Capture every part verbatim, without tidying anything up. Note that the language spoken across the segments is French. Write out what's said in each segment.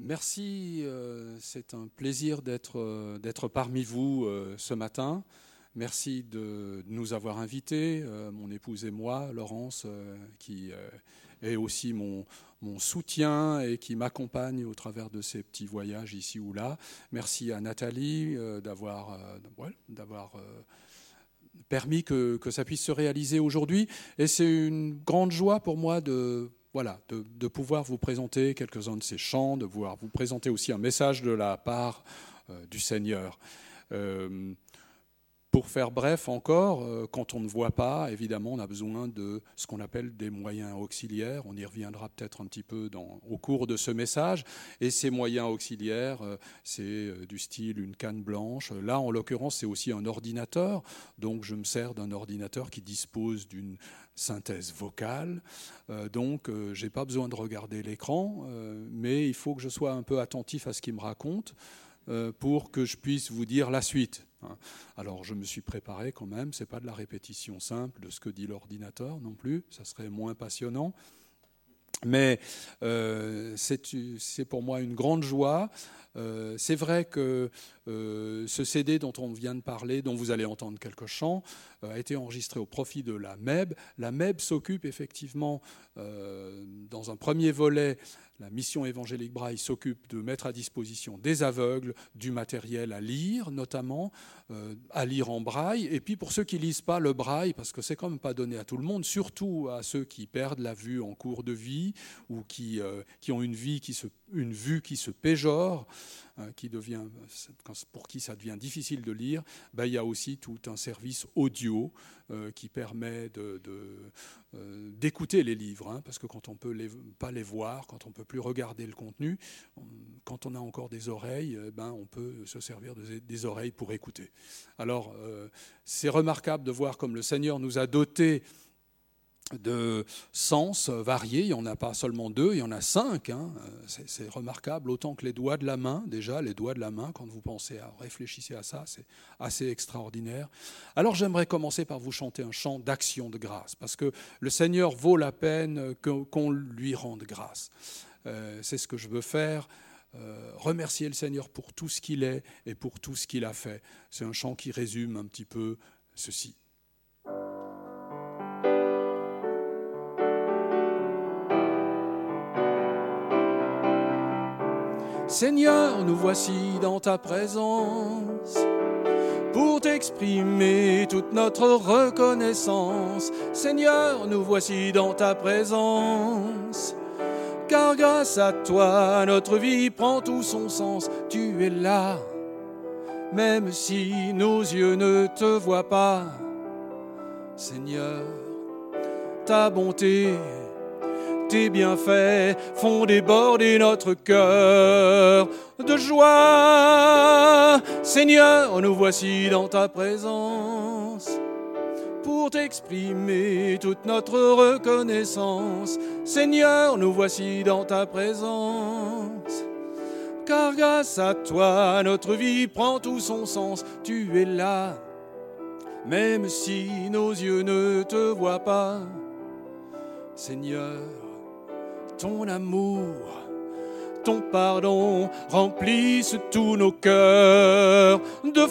merci, euh, c'est un plaisir d'être, euh, d'être parmi vous euh, ce matin. Merci de nous avoir invités, euh, mon épouse et moi, Laurence, euh, qui euh, est aussi mon, mon soutien et qui m'accompagne au travers de ces petits voyages ici ou là. Merci à Nathalie euh, d'avoir, euh, ouais, d'avoir euh, permis que, que ça puisse se réaliser aujourd'hui. Et c'est une grande joie pour moi de... Voilà, de, de pouvoir vous présenter quelques-uns de ces chants, de pouvoir vous présenter aussi un message de la part euh, du Seigneur. Euh, pour faire bref encore, euh, quand on ne voit pas, évidemment, on a besoin de ce qu'on appelle des moyens auxiliaires. On y reviendra peut-être un petit peu dans, au cours de ce message. Et ces moyens auxiliaires, euh, c'est euh, du style une canne blanche. Là, en l'occurrence, c'est aussi un ordinateur. Donc, je me sers d'un ordinateur qui dispose d'une synthèse vocale. Euh, donc, euh, je n'ai pas besoin de regarder l'écran, euh, mais il faut que je sois un peu attentif à ce qu'il me raconte euh, pour que je puisse vous dire la suite. Alors, je me suis préparé quand même. Ce n'est pas de la répétition simple de ce que dit l'ordinateur non plus. Ça serait moins passionnant. Mais euh, c'est, c'est pour moi une grande joie. Euh, c'est vrai que euh, ce C D dont on vient de parler, dont vous allez entendre quelques chants, euh, a été enregistré au profit de la M E B. La M E B s'occupe effectivement, euh, dans un premier volet, la mission évangélique Braille s'occupe de mettre à disposition des aveugles du matériel à lire, notamment euh, à lire en braille. Et puis pour ceux qui ne lisent pas le braille, parce que c'est quand même pas donné à tout le monde, surtout à ceux qui perdent la vue en cours de vie ou qui, euh, qui ont une, vie qui se, une vue qui se péjore, euh, qui devient, pour qui ça devient difficile de lire, ben, il y a aussi tout un service audio euh, qui permet de, de, euh, d'écouter les livres, hein, parce que quand on ne peut les, pas les voir, quand on ne peut plus regarder le contenu, on, quand on a encore des oreilles, eh ben, on peut se servir de, des oreilles pour écouter. Alors, euh, c'est remarquable de voir comme le Seigneur nous a dotés de sens variés. Il n'y en a pas seulement deux, il y en a cinq. Hein. C'est, c'est remarquable, autant que les doigts de la main. Déjà, les doigts de la main, quand vous pensez à, réfléchissez à ça, c'est assez extraordinaire. Alors, j'aimerais commencer par vous chanter un chant d'action de grâce, parce que le Seigneur vaut la peine que, qu'on lui rende grâce. Euh, c'est ce que je veux faire. Euh, remercier le Seigneur pour tout ce qu'il est et pour tout ce qu'il a fait. C'est un chant qui résume un petit peu ceci. Seigneur, nous voici dans ta présence pour t'exprimer toute notre reconnaissance. Seigneur, nous voici dans ta présence, car grâce à toi, notre vie prend tout son sens. Tu es là, même si nos yeux ne te voient pas. Seigneur, ta bonté, tes bienfaits font déborder notre cœur de joie. Seigneur, nous voici dans ta présence pour t'exprimer toute notre reconnaissance. Seigneur, nous voici dans ta présence, car grâce à toi, notre vie prend tout son sens. Tu es là, même si nos yeux ne te voient pas. Seigneur, ton amour, ton pardon remplissent tous nos cœurs de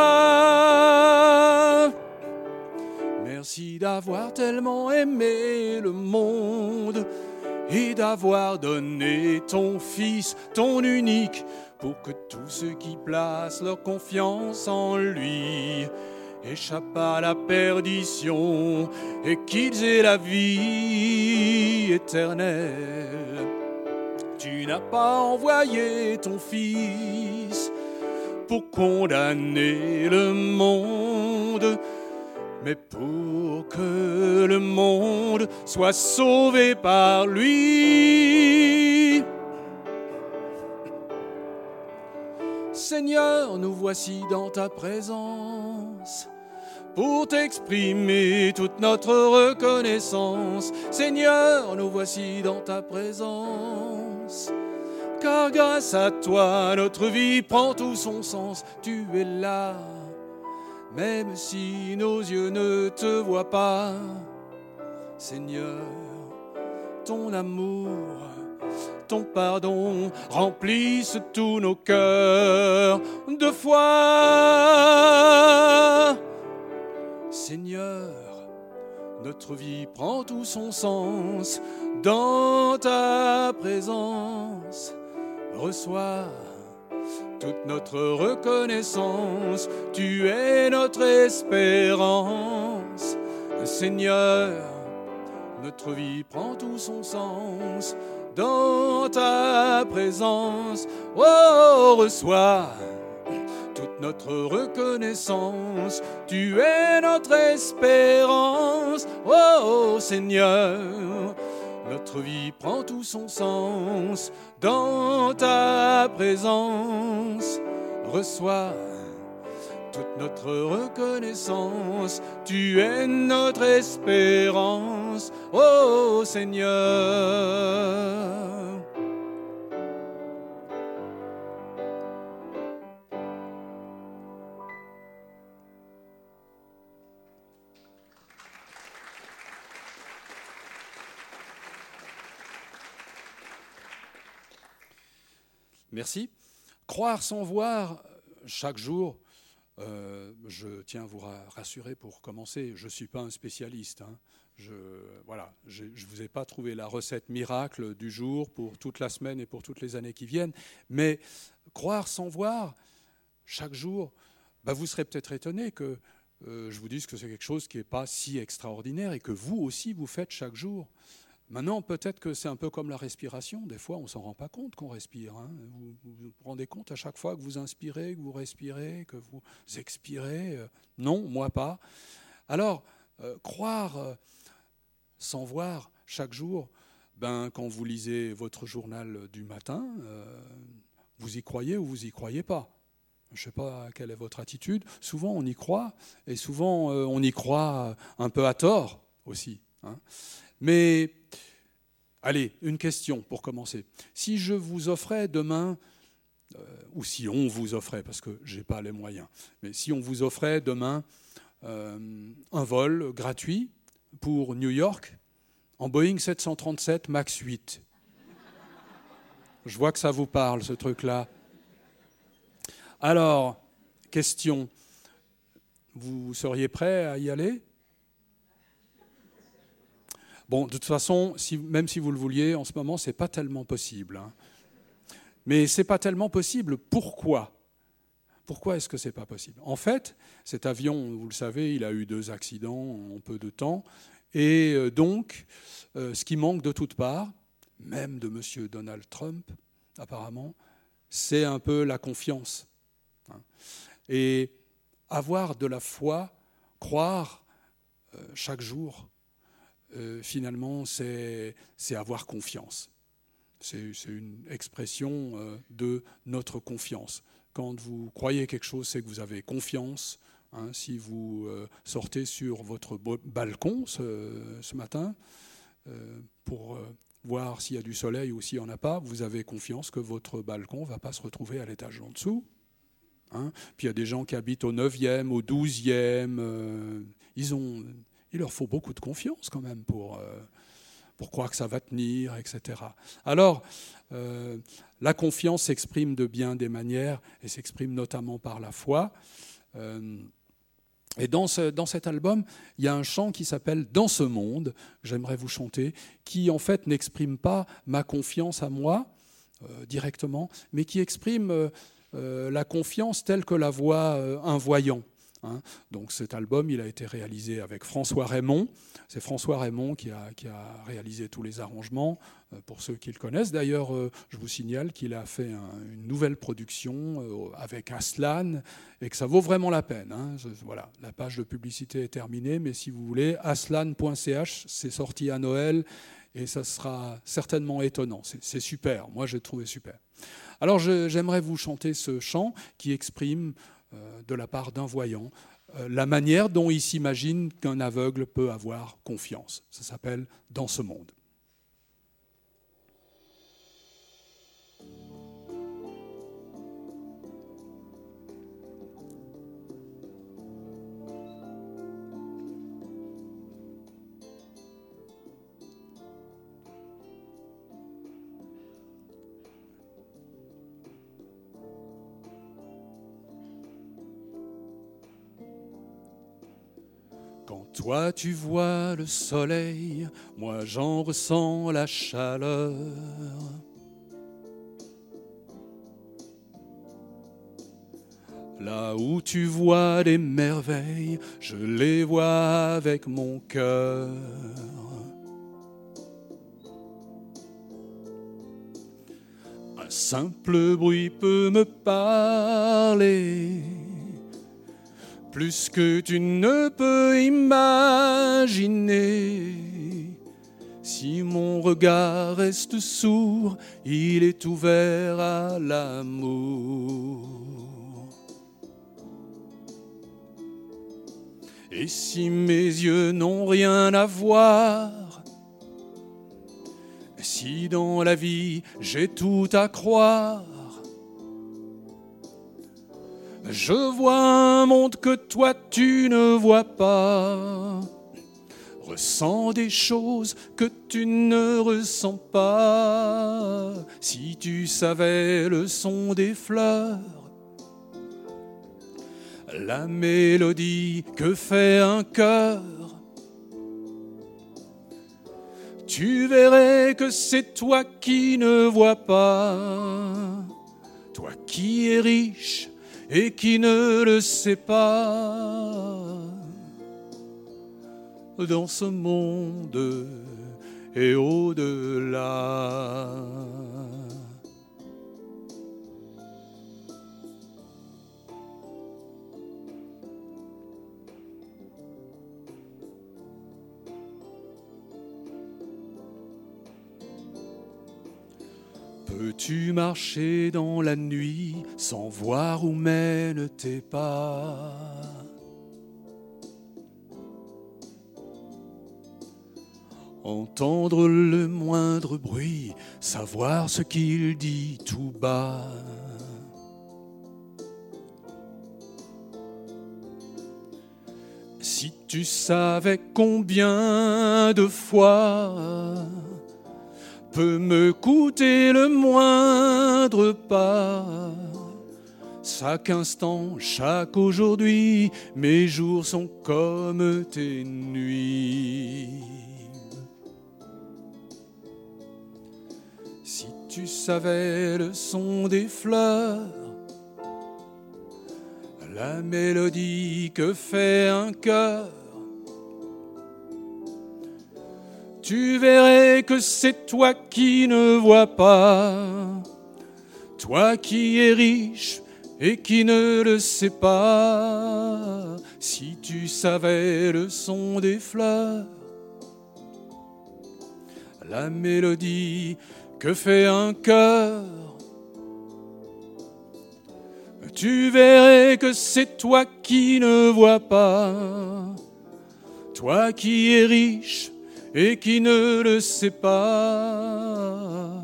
foi. Merci d'avoir tellement aimé le monde et d'avoir donné ton Fils, ton unique, pour que tous ceux qui placent leur confiance en lui échappent à la perdition et qu'ils aient la vie éternelle. Tu n'as pas envoyé ton Fils pour condamner le monde, mais pour que le monde soit sauvé par lui. Seigneur, nous voici dans ta présence pour t'exprimer toute notre reconnaissance. Seigneur, nous voici dans ta présence, car grâce à toi, notre vie prend tout son sens. Tu es là, même si nos yeux ne te voient pas. Seigneur, ton amour, ton pardon remplisse tous nos cœurs de foi. Seigneur, notre vie prend tout son sens dans ta présence. Reçois toute notre reconnaissance, tu es notre espérance. Seigneur, notre vie prend tout son sens dans ta présence. Oh, reçois toute notre reconnaissance, tu es notre espérance. Oh, Seigneur, notre vie prend tout son sens dans ta présence. Reçois toute notre reconnaissance, tu es notre espérance, ô Seigneur. Merci. Croire sans voir chaque jour. Euh, je tiens à vous rassurer pour commencer, je ne suis pas un spécialiste. Hein. Je voilà, je ne vous ai pas trouvé la recette miracle du jour pour toute la semaine et pour toutes les années qui viennent. Mais croire sans voir chaque jour, bah vous serez peut-être étonné que euh, je vous dise que c'est quelque chose qui n'est pas si extraordinaire et que vous aussi vous faites chaque jour. Maintenant, peut-être que c'est un peu comme la respiration. Des fois, on ne s'en rend pas compte qu'on respire. Hein. Vous, vous vous rendez compte à chaque fois que vous inspirez, que vous respirez, que vous expirez. Non, moi pas. Alors, euh, croire euh, sans voir chaque jour, ben, quand vous lisez votre journal du matin, euh, vous y croyez ou vous y croyez pas. Je ne sais pas quelle est votre attitude. Souvent, on y croit, et souvent, euh, on y croit un peu à tort aussi. Hein. Mais, allez, une question pour commencer. Si je vous offrais demain, euh, ou si on vous offrait, parce que je n'ai pas les moyens, mais si on vous offrait demain euh, un vol gratuit pour New York en Boeing sept cent trente-sept max huit. Je vois que ça vous parle, ce truc-là. Alors, question, vous seriez prêt à y aller ? Bon, de toute façon, si, même si vous le vouliez, en ce moment, ce n'est pas tellement possible. Hein. Mais ce n'est pas tellement possible. Pourquoi ? Pourquoi est-ce que ce n'est pas possible ? En fait, cet avion, vous le savez, il a eu deux accidents en peu de temps. Et donc, euh, ce qui manque de toutes parts, même de M. Donald Trump, apparemment, c'est un peu la confiance. Hein. Et avoir de la foi, croire euh, chaque jour, Euh, finalement, c'est, c'est avoir confiance. C'est, c'est une expression euh, de notre confiance. Quand vous croyez quelque chose, c'est que vous avez confiance. Hein, si vous euh, sortez sur votre balcon ce, ce matin euh, pour euh, voir s'il y a du soleil ou s'il n'y en a pas, vous avez confiance que votre balcon ne va pas se retrouver à l'étage en dessous. Hein. Puis il y a des gens qui habitent au neuvième, au douzième. Euh, ils ont... Il leur faut beaucoup de confiance quand même pour, euh, pour croire que ça va tenir, et cetera. Alors, euh, la confiance s'exprime de bien des manières et s'exprime notamment par la foi. Euh, et dans, ce, dans cet album, il y a un chant qui s'appelle « Dans ce monde », j'aimerais vous chanter, qui en fait n'exprime pas ma confiance à moi euh, directement, mais qui exprime euh, euh, la confiance telle que la voit euh, un voyant. Hein. Donc cet album, il a été réalisé avec François Raymond. C'est François Raymond qui a, qui a réalisé tous les arrangements, euh, pour ceux qui le connaissent. D'ailleurs, euh, je vous signale qu'il a fait un, une nouvelle production euh, avec Aslan et que ça vaut vraiment la peine. Hein. Je, voilà, la page de publicité est terminée, mais si vous voulez, aslan point c h, c'est sorti à Noël et ça sera certainement étonnant. C'est, c'est super, moi j'ai trouvé super. Alors je, j'aimerais vous chanter ce chant qui exprime de la part d'un voyant, la manière dont il s'imagine qu'un aveugle peut avoir confiance. Ça s'appelle « Dans ce monde ». Toi tu vois le soleil, moi j'en ressens la chaleur. Là où tu vois des merveilles, je les vois avec mon cœur. Un simple bruit peut me parler, plus que tu ne peux imaginer. Si mon regard reste sourd, il est ouvert à l'amour. Et si mes yeux n'ont rien à voir, si dans la vie j'ai tout à croire, je vois un monde que toi tu ne vois pas. Ressens des choses que tu ne ressens pas. Si tu savais le son des fleurs, la mélodie que fait un cœur, tu verrais que c'est toi qui ne vois pas. Toi qui es riche et qui ne le sais pas. Dans ce monde et au-delà. Peux-tu marcher dans la nuit sans voir où mènent tes pas? Entendre le moindre bruit, savoir ce qu'il dit tout bas. Si tu savais combien de fois peut me coûter le moindre pas. Chaque instant, chaque aujourd'hui, mes jours sont comme tes nuits. Si tu savais le son des fleurs, la mélodie que fait un cœur, tu verrais que c'est toi qui ne vois pas, toi qui es riche et qui ne le sais pas. Si tu savais le son des fleurs, la mélodie que fait un cœur, tu verrais que c'est toi qui ne vois pas, toi qui es riche et qui ne le sais pas.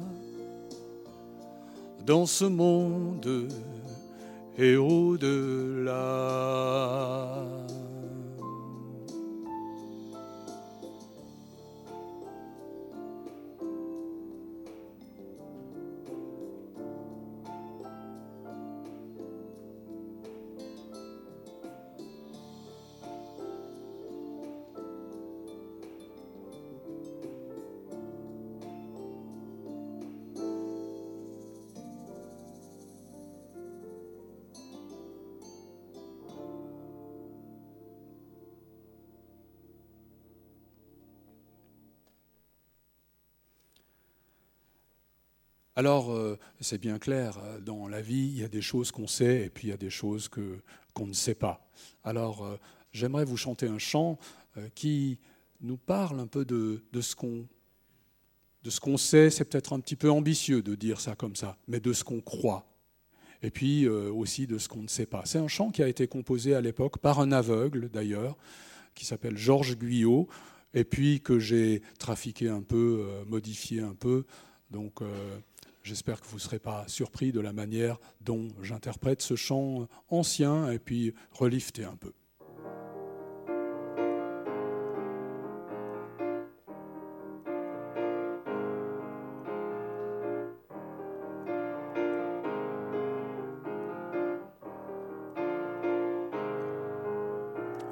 Dans ce monde et au-delà. Alors, euh, c'est bien clair, dans la vie, il y a des choses qu'on sait et puis il y a des choses que, qu'on ne sait pas. Alors, euh, j'aimerais vous chanter un chant euh, qui nous parle un peu de, de ce qu'on, de ce qu'on sait. C'est peut-être un petit peu ambitieux de dire ça comme ça, mais de ce qu'on croit. Et puis euh, aussi de ce qu'on ne sait pas. C'est un chant qui a été composé à l'époque par un aveugle, d'ailleurs, qui s'appelle Georges Guyot, et puis que j'ai trafiqué un peu, euh, modifié un peu. Donc... Euh, J'espère que vous ne serez pas surpris de la manière dont j'interprète ce chant ancien et puis relifté un peu.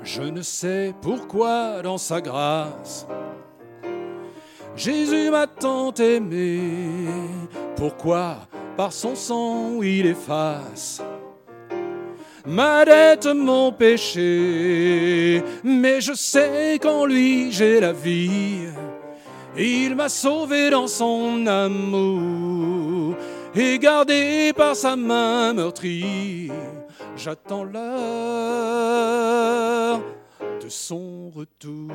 Je ne sais pourquoi dans sa grâce Jésus m'a tant aimé. Pourquoi par son sang il efface ma dette, mon péché. Mais je sais qu'en lui j'ai la vie. Il m'a sauvé dans son amour et gardé par sa main meurtrie. J'attends l'heure de son retour.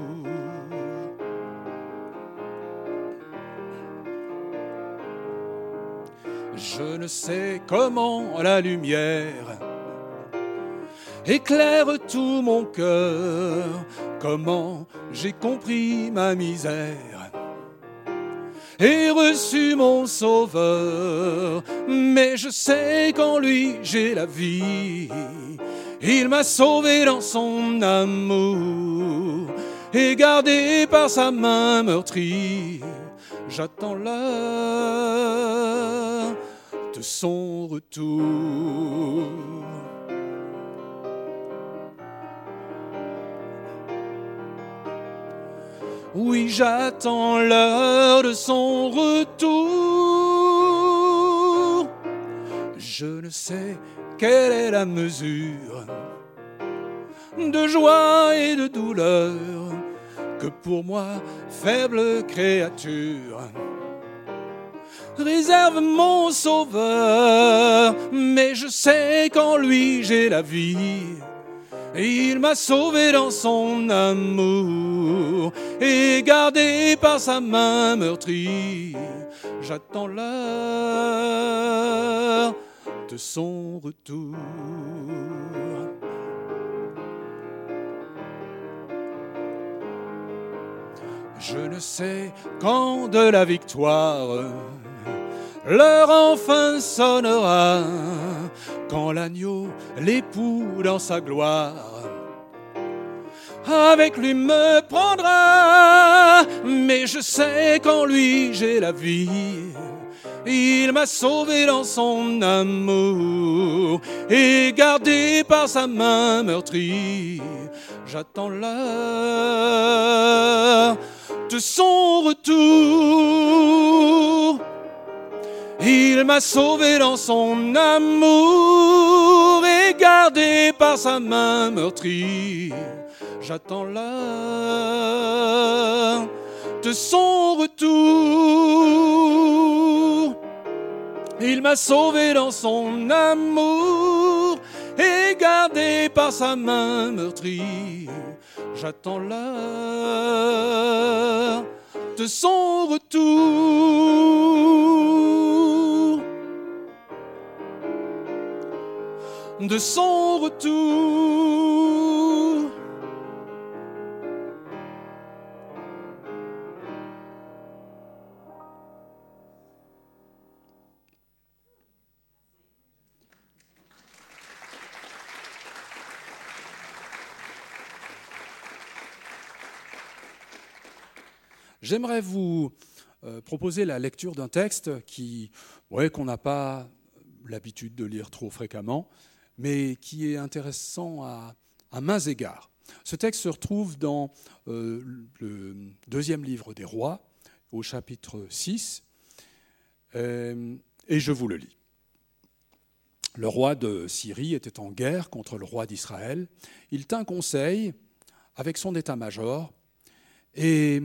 Je ne sais comment la lumière éclaire tout mon cœur, comment j'ai compris ma misère et reçu mon sauveur. Mais je sais qu'en lui j'ai la vie. Il m'a sauvé dans son amour et gardé par sa main meurtrie. J'attends l'heure de son retour. Oui, j'attends l'heure de son retour. Je ne sais quelle est la mesure de joie et de douleur que pour moi, faible créature, réserve mon sauveur. Mais je sais qu'en lui j'ai la vie. Il m'a sauvé dans son amour et gardé par sa main meurtrie. J'attends l'heure de son retour. Je ne sais quand de la victoire l'heure enfin sonnera, quand l'agneau, l'époux dans sa gloire, avec lui me prendra. Mais je sais qu'en lui j'ai la vie. Il m'a sauvé dans son amour et gardé par sa main meurtrie. J'attends l'heure de son retour. Il m'a sauvé dans son amour et gardé par sa main meurtrie. J'attends l'heure de son retour. Il m'a sauvé dans son amour et gardé par sa main meurtrie. J'attends l'heure de son retour. De son retour. J'aimerais vous euh, proposer la lecture d'un texte qui, ouais, qu'on n'a pas l'habitude de lire trop fréquemment, mais qui est intéressant à, à maints égards. Ce texte se retrouve dans euh, le deuxième livre des Rois, au chapitre six, euh, et je vous le lis. Le roi de Syrie était en guerre contre le roi d'Israël. Il tint conseil avec son état-major et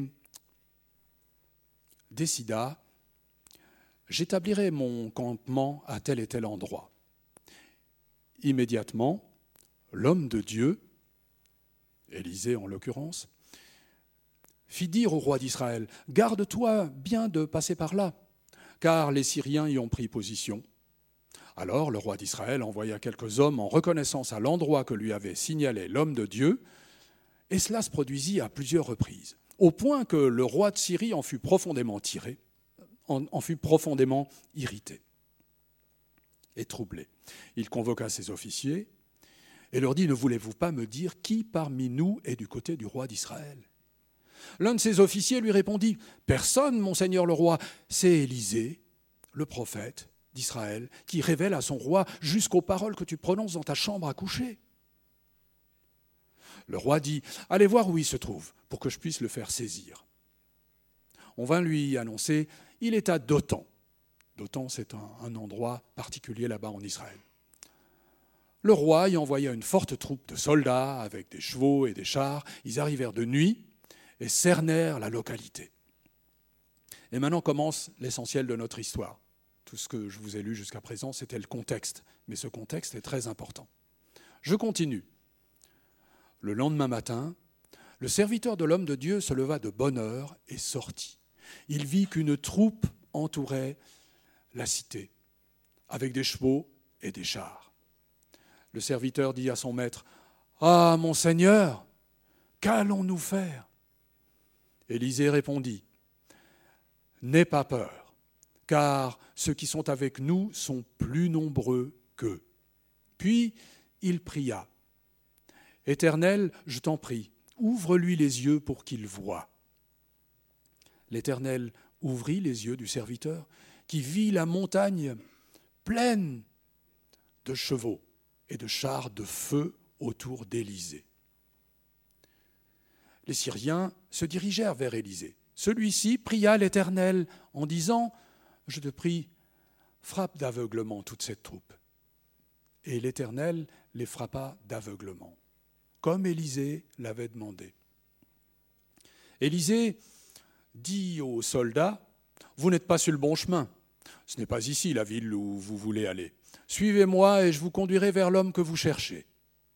décida « J'établirai mon campement à tel et tel endroit ». Immédiatement, l'homme de Dieu, Élisée en l'occurrence, fit dire au roi d'Israël « Garde-toi bien de passer par là, car les Syriens y ont pris position. » Alors le roi d'Israël envoya quelques hommes en reconnaissance à l'endroit que lui avait signalé l'homme de Dieu, et cela se produisit à plusieurs reprises, au point que le roi de Syrie en fut profondément tiré, en, en fut profondément irrité et troublé. Il convoqua ses officiers et leur dit « Ne voulez-vous pas me dire qui parmi nous est du côté du roi d'Israël ?» L'un de ses officiers lui répondit « Personne, mon seigneur le roi, c'est Élisée, le prophète d'Israël, qui révèle à son roi jusqu'aux paroles que tu prononces dans ta chambre à coucher. » Le roi dit « Allez voir où il se trouve, pour que je puisse le faire saisir. » On vint lui annoncer « Il est à Dothan. » Dothan, c'est un, un endroit particulier là-bas en Israël. Le roi y envoya une forte troupe de soldats avec des chevaux et des chars. Ils arrivèrent de nuit et cernèrent la localité. Et maintenant commence l'essentiel de notre histoire. Tout ce que je vous ai lu jusqu'à présent, c'était le contexte. Mais ce contexte est très important. Je continue. Le lendemain matin, le serviteur de l'homme de Dieu se leva de bonne heure et sortit. Il vit qu'une troupe entourait la cité, avec des chevaux et des chars. Le serviteur dit à son maître, « Ah, mon Seigneur, qu'allons-nous faire ?» Élisée répondit, « N'aie pas peur, car ceux qui sont avec nous sont plus nombreux qu'eux. » Puis il pria, « Éternel, je t'en prie, ouvre-lui les yeux pour qu'il voie. » L'Éternel ouvrit les yeux du serviteur, qui vit la montagne pleine de chevaux et de chars de feu autour d'Élysée. Les Syriens se dirigèrent vers Élysée. Celui-ci pria l'Éternel en disant « Je te prie, frappe d'aveuglement toute cette troupe. » Et l'Éternel les frappa d'aveuglement, comme Élysée l'avait demandé. Élysée dit aux soldats « Vous n'êtes pas sur le bon chemin. Ce n'est pas ici la ville où vous voulez aller. Suivez-moi et je vous conduirai vers l'homme que vous cherchez. »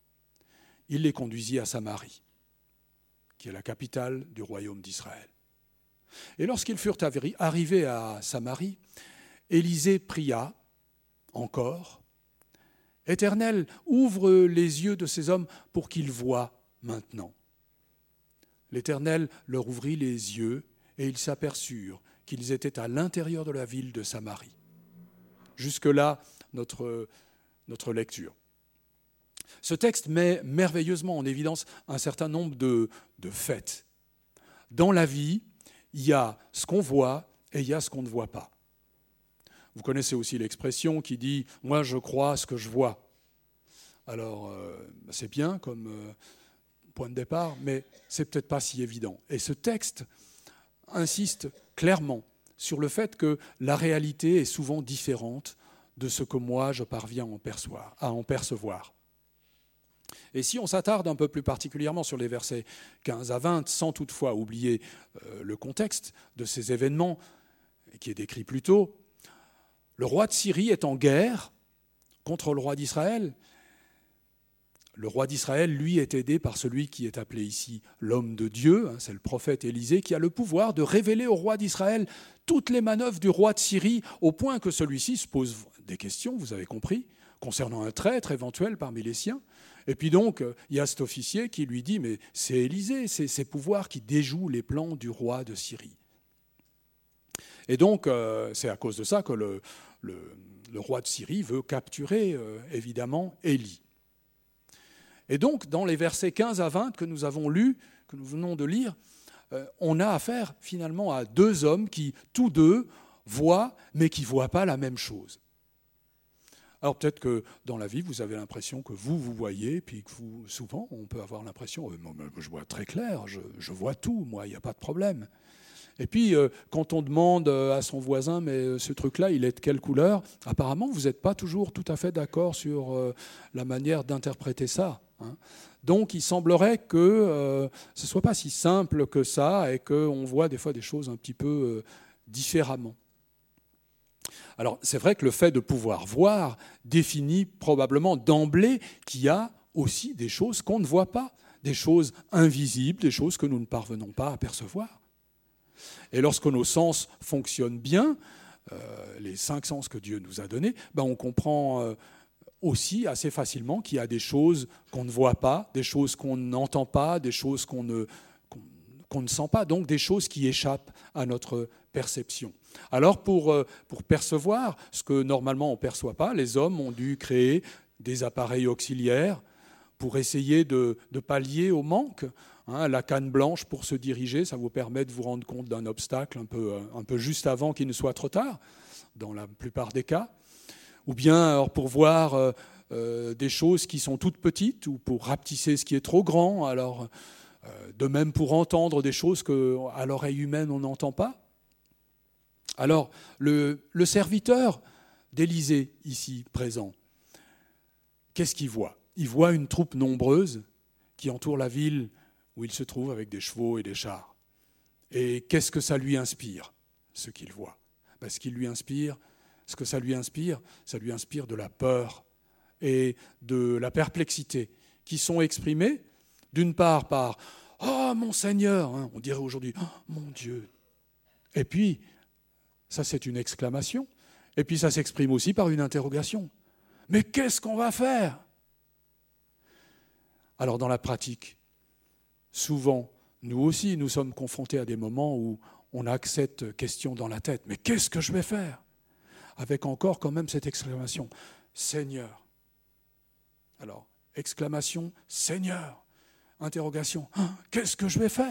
Il les conduisit à Samarie, qui est la capitale du royaume d'Israël. Et lorsqu'ils furent arrivés à Samarie, Élysée pria encore, « Éternel, ouvre les yeux de ces hommes pour qu'ils voient maintenant. » L'Éternel leur ouvrit les yeux et ils s'aperçurent qu'ils étaient à l'intérieur de la ville de Samarie. Jusque-là, notre, notre lecture. Ce texte met merveilleusement en évidence un certain nombre de, de faits. Dans la vie, il y a ce qu'on voit et il y a ce qu'on ne voit pas. Vous connaissez aussi l'expression qui dit « moi je crois ce que je vois ». Alors, euh, c'est bien comme euh, point de départ, mais c'est peut-être pas si évident. Et ce texte insiste clairement sur le fait que la réalité est souvent différente de ce que moi je parviens à en percevoir. Et si on s'attarde un peu plus particulièrement sur les versets quinze à vingt, sans toutefois oublier euh, le contexte de ces événements qui est décrit plus tôt, le roi de Syrie est en guerre contre le roi d'Israël. Le roi d'Israël, lui, est aidé par celui qui est appelé ici l'homme de Dieu, c'est le prophète Élisée, qui a le pouvoir de révéler au roi d'Israël toutes les manœuvres du roi de Syrie, au point que celui-ci se pose des questions, vous avez compris, concernant un traître éventuel parmi les siens. Et puis donc, il y a cet officier qui lui dit, mais c'est Élisée, c'est ses pouvoirs qui déjouent les plans du roi de Syrie. Et donc, euh, c'est à cause de ça que le, le, le roi de Syrie veut capturer, euh, évidemment, Élie. Et donc, dans les versets quinze à vingt que nous avons lus, que nous venons de lire, euh, on a affaire finalement à deux hommes qui, tous deux, voient, mais qui ne voient pas la même chose. Alors peut-être que dans la vie, vous avez l'impression que vous, vous voyez, puis que vous, souvent, on peut avoir l'impression, euh, je vois très clair, je, je vois tout, moi, il n'y a pas de problème. Et puis, euh, quand on demande à son voisin, mais ce truc-là, il est de quelle couleur ? Apparemment, vous n'êtes pas toujours tout à fait d'accord sur euh, la manière d'interpréter ça. Hein. Donc, il semblerait que euh, ce ne soit pas si simple que ça et qu'on voit des fois des choses un petit peu euh, différemment. Alors, c'est vrai que le fait de pouvoir voir définit probablement d'emblée qu'il y a aussi des choses qu'on ne voit pas, des choses invisibles, des choses que nous ne parvenons pas à percevoir. Et lorsque nos sens fonctionnent bien, euh, les cinq sens que Dieu nous a donnés, ben on comprend euh, aussi assez facilement qu'il y a des choses qu'on ne voit pas, des choses qu'on n'entend pas, des choses qu'on ne, qu'on, qu'on ne sent pas, donc des choses qui échappent à notre perception. Alors pour, euh, pour percevoir ce que normalement on ne perçoit pas, les hommes ont dû créer des appareils auxiliaires pour essayer de, de pallier au manque. Hein, la canne blanche pour se diriger, ça vous permet de vous rendre compte d'un obstacle un peu, un peu juste avant qu'il ne soit trop tard, dans la plupart des cas. Ou bien alors pour voir euh, euh, des choses qui sont toutes petites ou pour rapetisser ce qui est trop grand. Alors, euh, de même pour entendre des choses qu'à l'oreille humaine on n'entend pas. Alors, le, le serviteur d'Élisée, ici présent, qu'est-ce qu'il voit? Il voit une troupe nombreuse qui entoure la ville où il se trouve avec des chevaux et des chars. Et qu'est-ce que ça lui inspire, ce qu'il voit? Ben, ce qu'il lui inspire, ce que ça lui inspire, ça lui inspire de la peur et de la perplexité qui sont exprimées, d'une part par « Oh, mon Seigneur !» hein, on dirait aujourd'hui « Oh, mon Dieu !» Et puis, ça c'est une exclamation, et puis ça s'exprime aussi par une interrogation. « Mais qu'est-ce qu'on va faire ?» Alors dans la pratique, souvent, nous aussi, nous sommes confrontés à des moments où on a cette question dans la tête. « Mais qu'est-ce que je vais faire ?» Avec encore quand même cette exclamation « Seigneur !» Alors, exclamation « Seigneur !» Interrogation ah, « Qu'est-ce que je vais faire ?»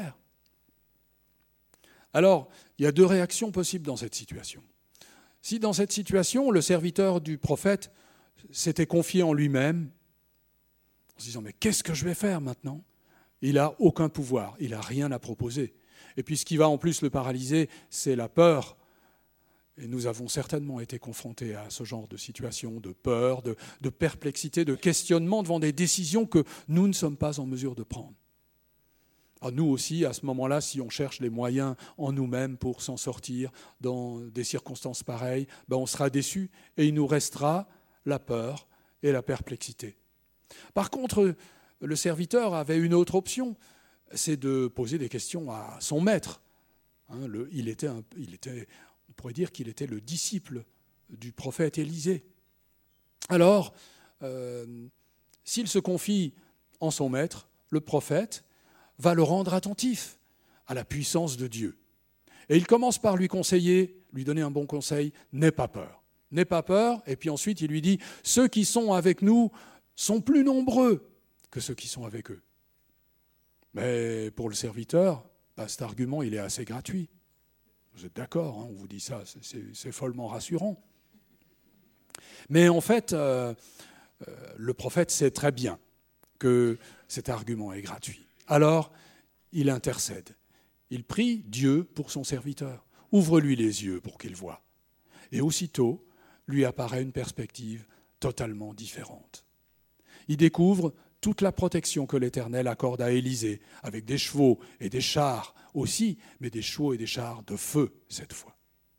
Alors, il y a deux réactions possibles dans cette situation. Si dans cette situation, le serviteur du prophète s'était confié en lui-même, en se disant « Mais qu'est-ce que je vais faire maintenant ?» Il n'a aucun pouvoir, il n'a rien à proposer. Et puis ce qui va en plus le paralyser, c'est la peur. Et nous avons certainement été confrontés à ce genre de situation, de peur, de, de perplexité, de questionnement devant des décisions que nous ne sommes pas en mesure de prendre. Alors nous aussi, à ce moment-là, si on cherche les moyens en nous-mêmes pour s'en sortir dans des circonstances pareilles, ben on sera déçus et il nous restera la peur et la perplexité. Par contre, le serviteur avait une autre option, c'est de poser des questions à son maître. Hein, le, il était un, il était, on pourrait dire qu'il était le disciple du prophète Élisée. Alors, euh, s'il se confie en son maître, le prophète va le rendre attentif à la puissance de Dieu. Et il commence par lui conseiller, lui donner un bon conseil, « N'aie pas peur ». N'aie pas peur, et puis ensuite il lui dit « Ceux qui sont avec nous sont plus nombreux que ceux qui sont avec eux ». Mais pour le serviteur, bah, cet argument il est assez gratuit. Vous êtes d'accord, hein, on vous dit ça, c'est, c'est, c'est follement rassurant. Mais en fait, euh, euh, le prophète sait très bien que cet argument est gratuit. Alors, il intercède. Il prie Dieu pour son serviteur. Ouvre-lui les yeux pour qu'il voie. Et aussitôt, lui apparaît une perspective totalement différente. Il découvre toute la protection que l'Éternel accorde à Élisée, avec des chevaux et des chars aussi, mais des chevaux et des chars de feu cette fois.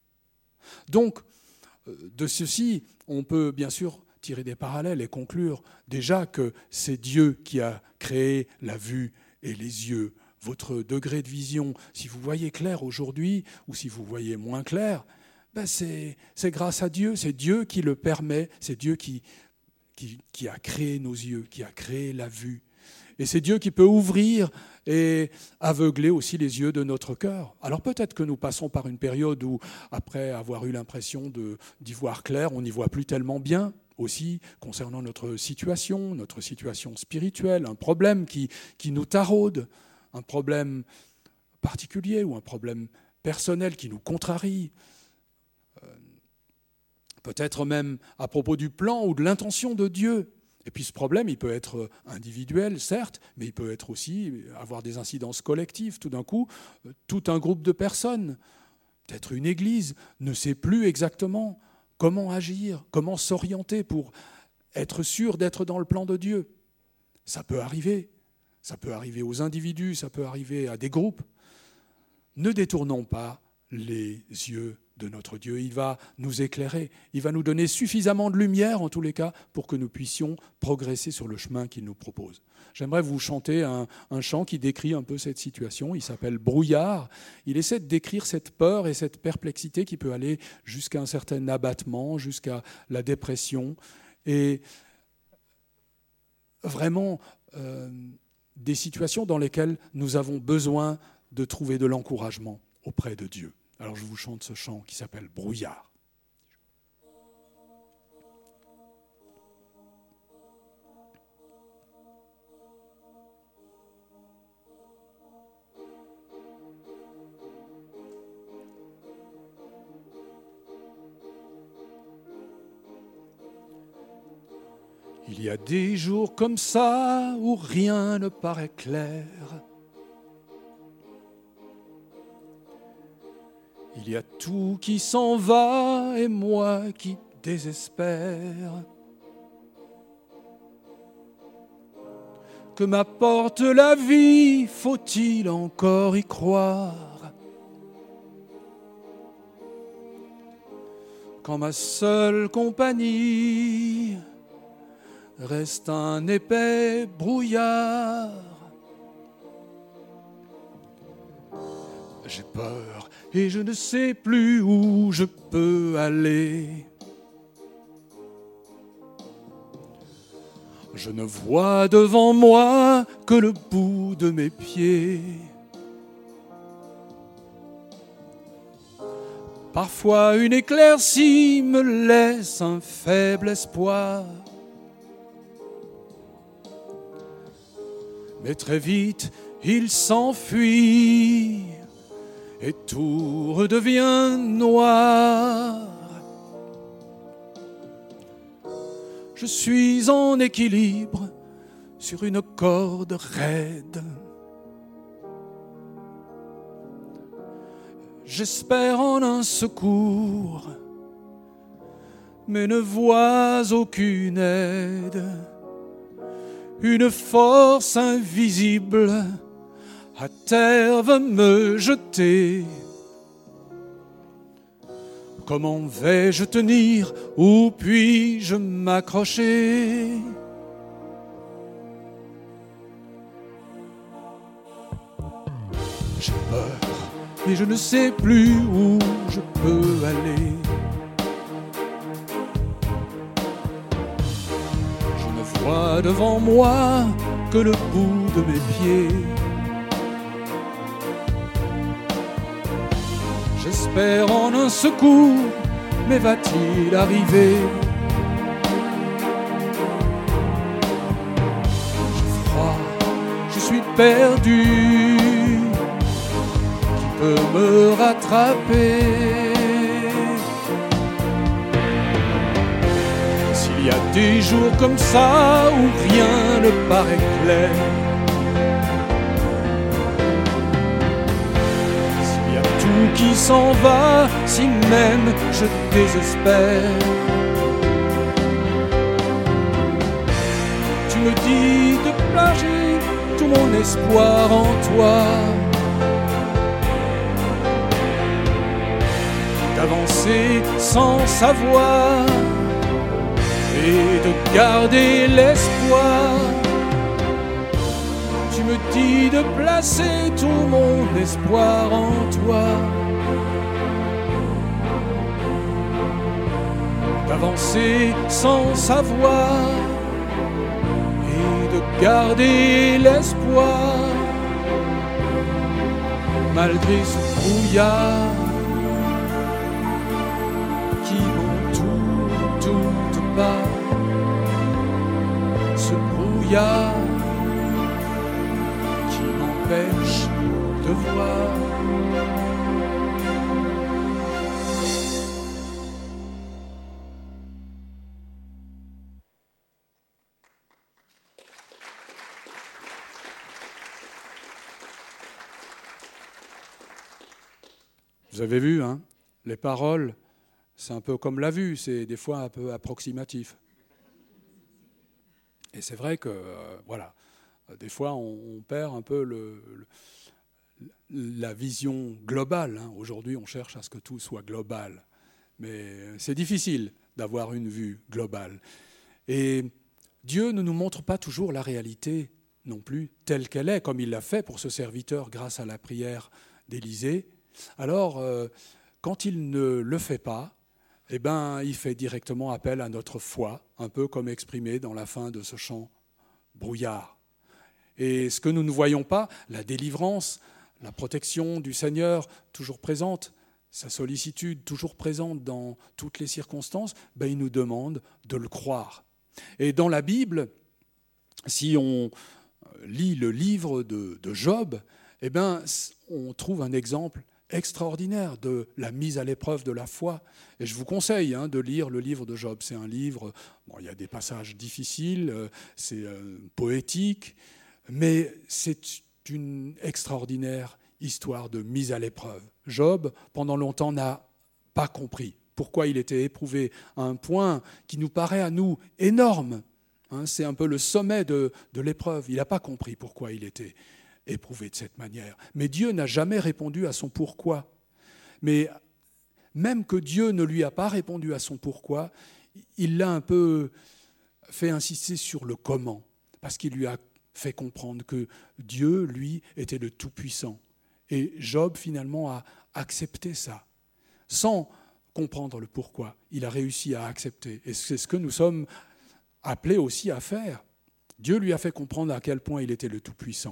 Donc, de ceci, on peut bien sûr tirer des parallèles et conclure déjà que c'est Dieu qui a créé la vue et les yeux. Votre degré de vision, si vous voyez clair aujourd'hui ou si vous voyez moins clair, ben c'est, c'est grâce à Dieu, c'est Dieu qui le permet, c'est Dieu qui, qui, qui a créé nos yeux, qui a créé la vue. Et c'est Dieu qui peut ouvrir et aveugler aussi les yeux de notre cœur. Alors peut-être que nous passons par une période où, après avoir eu l'impression de, d'y voir clair, on n'y voit plus tellement bien. Aussi concernant notre situation, notre situation spirituelle, un problème qui, qui nous taraude, un problème particulier ou un problème personnel qui nous contrarie. Euh, peut-être même à propos du plan ou de l'intention de Dieu. Et puis ce problème, il peut être individuel, certes, mais il peut être aussi avoir des incidences collectives. Tout d'un coup, tout un groupe de personnes, peut-être une église, ne sait plus exactement comment agir, comment s'orienter pour être sûr d'être dans le plan de Dieu. Ça peut arriver. Ça peut arriver aux individus, ça peut arriver à des groupes. Ne détournons pas les yeux de notre Dieu. Il va nous éclairer. Il va nous donner suffisamment de lumière, en tous les cas, pour que nous puissions progresser sur le chemin qu'il nous propose. J'aimerais vous chanter un, un chant qui décrit un peu cette situation. Il s'appelle « Brouillard ». Il essaie de décrire cette peur et cette perplexité qui peut aller jusqu'à un certain abattement, jusqu'à la dépression. Et vraiment, euh, des situations dans lesquelles nous avons besoin de trouver de l'encouragement auprès de Dieu. Alors je vous chante ce chant qui s'appelle « Brouillard ». Il y a des jours comme ça où rien ne paraît clair. Il y a tout qui s'en va et moi qui désespère. Que m'apporte la vie, faut-il encore y croire? Quand ma seule compagnie reste un épais brouillard. J'ai peur et je ne sais plus où je peux aller. Je ne vois devant moi que le bout de mes pieds. Parfois une éclaircie me laisse un faible espoir. Mais très vite il s'enfuit et tout redevient noir. Je suis en équilibre sur une corde raide. J'espère en un secours, mais ne vois aucune aide. Une force invisible à terre va me jeter. Comment vais-je tenir? Où puis-je m'accrocher? J'ai peur et je ne sais plus où je peux aller. Je ne vois devant moi que le bout de mes pieds. J'espère en un secours, mais va-t-il arriver? J'ai froid, je suis perdu. Qui peut me rattraper? S'il y a des jours comme ça où rien ne paraît clair, qui s'en va, si même je désespère. Tu me dis de plager tout mon espoir en toi, d'avancer sans savoir et de garder l'espoir. Tu me dis de placer tout mon espoir en toi, d'avancer sans savoir et de garder l'espoir malgré ce brouillard qui m'entoure tout bas. Ce brouillard m'empêche de voir. Vous avez vu, hein, les paroles, c'est un peu comme la vue, c'est des fois un peu approximatif. Et c'est vrai que, euh, voilà, des fois, on perd un peu le, le, la vision globale. Hein. Aujourd'hui, on cherche à ce que tout soit global. Mais c'est difficile d'avoir une vue globale. Et Dieu ne nous montre pas toujours la réalité non plus telle qu'elle est, comme il l'a fait pour ce serviteur grâce à la prière d'Élisée. Alors, euh, quand il ne le fait pas, eh ben, il fait directement appel à notre foi, un peu comme exprimé dans la fin de ce chant Brouillard. Et ce que nous ne voyons pas, la délivrance, la protection du Seigneur toujours présente, sa sollicitude toujours présente dans toutes les circonstances, ben il nous demande de le croire. Et dans la Bible, si on lit le livre de, de Job, eh ben, on trouve un exemple extraordinaire de la mise à l'épreuve de la foi. Et je vous conseille hein, de lire le livre de Job. C'est un livre, bon, il y a des passages difficiles, euh, c'est euh, poétique, mais c'est une extraordinaire histoire de mise à l'épreuve. Job, pendant longtemps, n'a pas compris pourquoi il était éprouvé à un point qui nous paraît à nous énorme. Hein, c'est un peu le sommet de, de l'épreuve. Il n'a pas compris pourquoi il était éprouvé de cette manière. Mais Dieu n'a jamais répondu à son pourquoi. Mais même que Dieu ne lui a pas répondu à son pourquoi, il l'a un peu fait insister sur le comment, parce qu'il lui a fait comprendre que Dieu, lui, était le Tout-Puissant. Et Job, finalement, a accepté ça, sans comprendre le pourquoi. Il a réussi à accepter. Et c'est ce que nous sommes appelés aussi à faire. Dieu lui a fait comprendre à quel point il était le Tout-Puissant.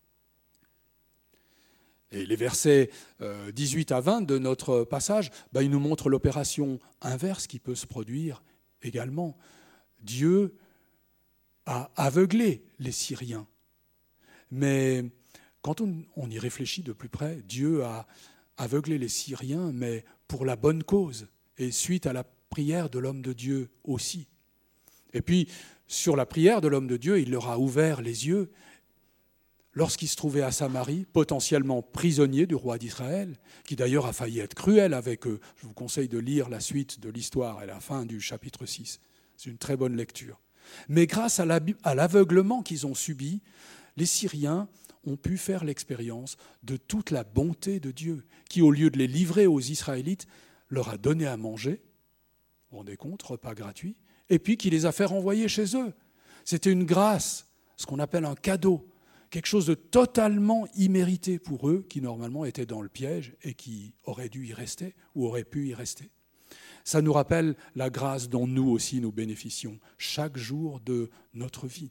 Et les versets dix-huit à vingt de notre passage, ben, ils nous montrent l'opération inverse qui peut se produire également. Dieu a aveuglé les Syriens. Mais quand on, on y réfléchit de plus près, Dieu a aveuglé les Syriens, mais pour la bonne cause, et suite à la prière de l'homme de Dieu aussi. Et puis, sur la prière de l'homme de Dieu, il leur a ouvert les yeux lorsqu'il se trouvait à Samarie, potentiellement prisonnier du roi d'Israël, qui d'ailleurs a failli être cruel avec eux. Je vous conseille de lire la suite de l'histoire et la fin du chapitre six. C'est une très bonne lecture. Mais grâce à l'aveuglement qu'ils ont subi, les Syriens ont pu faire l'expérience de toute la bonté de Dieu, qui, au lieu de les livrer aux Israélites, leur a donné à manger, vous vous rendez compte, repas gratuit, et puis qui les a fait renvoyer chez eux. C'était une grâce, ce qu'on appelle un cadeau, quelque chose de totalement immérité pour eux, qui normalement étaient dans le piège et qui auraient dû y rester ou auraient pu y rester. Ça nous rappelle la grâce dont nous aussi nous bénéficions chaque jour de notre vie.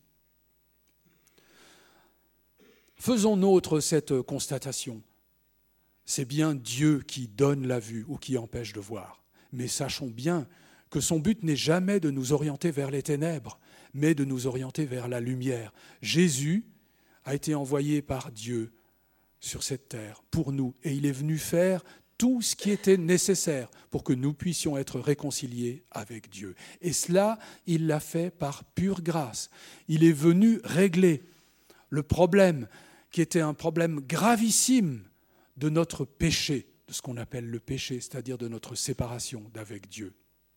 Faisons nôtre cette constatation. C'est bien Dieu qui donne la vue ou qui empêche de voir. Mais sachons bien que son but n'est jamais de nous orienter vers les ténèbres, mais de nous orienter vers la lumière. Jésus a été envoyé par Dieu sur cette terre pour nous, et il est venu faire tout ce qui était nécessaire pour que nous puissions être réconciliés avec Dieu. Et cela, il l'a fait par pure grâce. Il est venu régler le problème qui était un problème gravissime de notre péché, de ce qu'on appelle le péché, c'est-à-dire de notre séparation d'avec Dieu.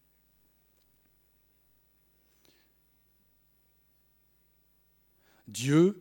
Dieu,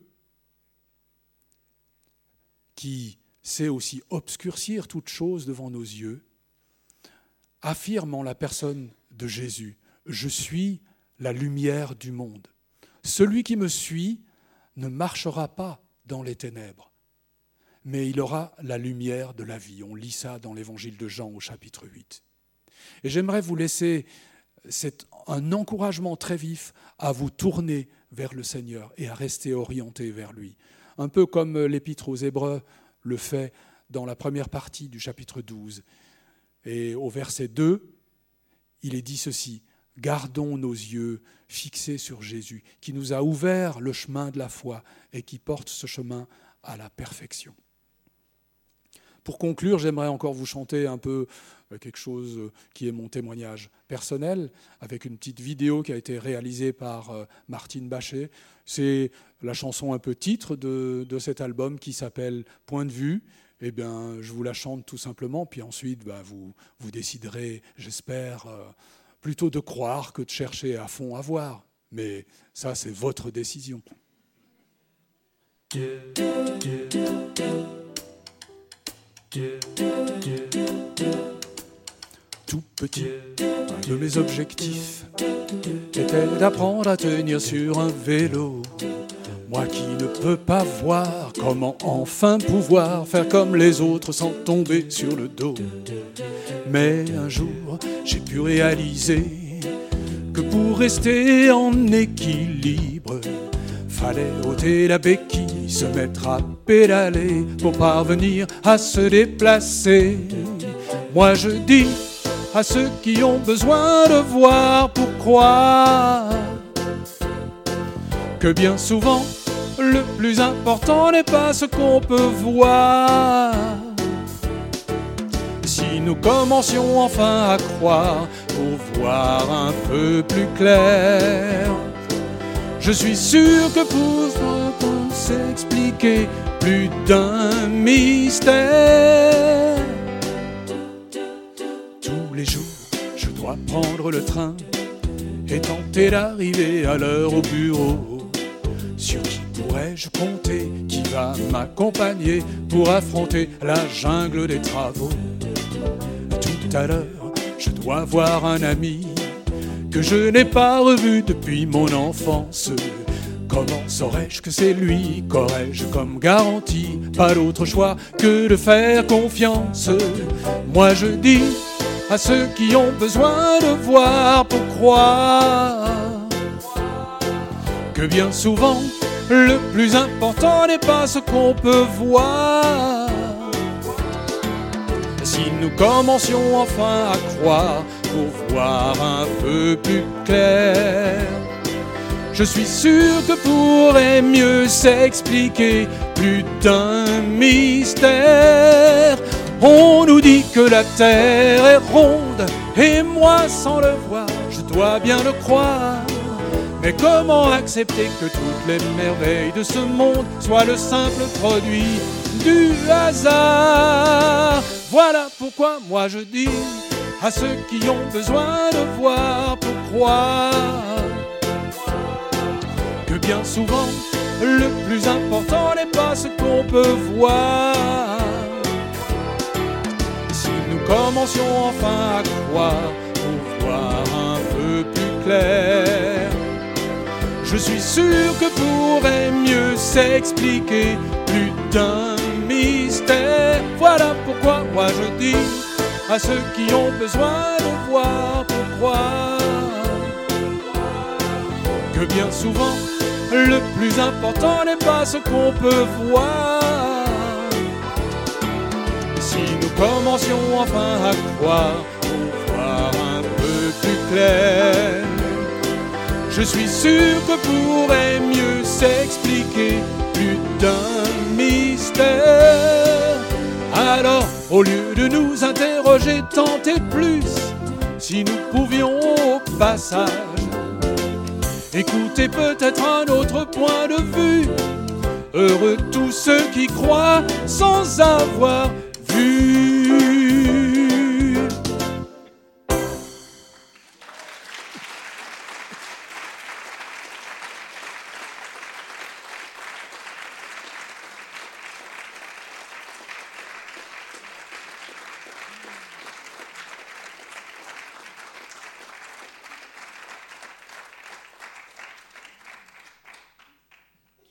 qui sait aussi obscurcir toute chose devant nos yeux, affirme en la personne de Jésus, « Je suis la lumière du monde. Celui qui me suit ne marchera pas dans les ténèbres, mais il aura la lumière de la vie. » On lit ça dans l'évangile de Jean au chapitre huit. Et j'aimerais vous laisser cet, un encouragement très vif à vous tourner vers le Seigneur et à rester orienté vers lui. Un peu comme l'Épître aux Hébreux le fait dans la première partie du chapitre douze. Et au verset deux, il est dit ceci, « Gardons nos yeux fixés sur Jésus, qui nous a ouvert le chemin de la foi et qui porte ce chemin à la perfection. » Pour conclure, j'aimerais encore vous chanter un peu quelque chose qui est mon témoignage personnel, avec une petite vidéo qui a été réalisée par Martine Bachet. C'est la chanson un peu titre de, de cet album qui s'appelle « Point de vue ». Eh bien, je vous la chante tout simplement, puis ensuite, bah, vous, vous déciderez, j'espère, euh, plutôt de croire que de chercher à fond à voir. Mais ça, c'est votre décision. Tout petit, un de mes objectifs était d'apprendre à tenir sur un vélo. Moi qui ne peux pas voir, comment enfin pouvoir faire comme les autres sans tomber sur le dos. Mais un jour, j'ai pu réaliser que pour rester en équilibre, fallait ôter la béquille, se mettre à pédaler pour parvenir à se déplacer. Moi je dis à ceux qui ont besoin de voir pour croire que bien souvent, le plus important n'est pas ce qu'on peut voir, nous commencions enfin à croire pour voir un peu plus clair. Je suis sûr que pour s'expliquer plus d'un mystère. Tous les jours, je dois prendre le train et tenter d'arriver à l'heure au bureau. Sur qui pourrais-je compter? Qui va m'accompagner pour affronter la jungle des travaux? Tout à l'heure, je dois voir un ami que je n'ai pas revu depuis mon enfance. Comment saurais-je que c'est lui? Qu'aurais-je comme garantie? Pas d'autre choix que de faire confiance. Moi je dis à ceux qui ont besoin de voir pour croire que bien souvent le plus important n'est pas ce qu'on peut voir. Si nous commencions enfin à croire pour voir un peu plus clair, je suis sûr que pourrait mieux s'expliquer plus d'un mystère. On nous dit que la terre est ronde, et moi sans le voir, je dois bien le croire. Mais comment accepter que toutes les merveilles de ce monde soient le simple produit du hasard? Voilà pourquoi moi je dis à ceux qui ont besoin de voir pour croire que bien souvent le plus important n'est pas ce qu'on peut voir. Si nous commencions enfin à croire pour voir un peu plus clair, je suis sûr que pourrait mieux s'expliquer plus d'un mystère. Voilà pourquoi moi je dis à ceux qui ont besoin de voir pour croire que bien souvent le plus important n'est pas ce qu'on peut voir. Si nous commencions enfin à croire pour voir un peu plus clair, je suis sûr que pourrait mieux s'expliquer plus d'un mystère. Alors, au lieu de nous interroger tant et plus, si nous pouvions au passage écouter peut-être un autre point de vue, heureux tous ceux qui croient sans avoir vu.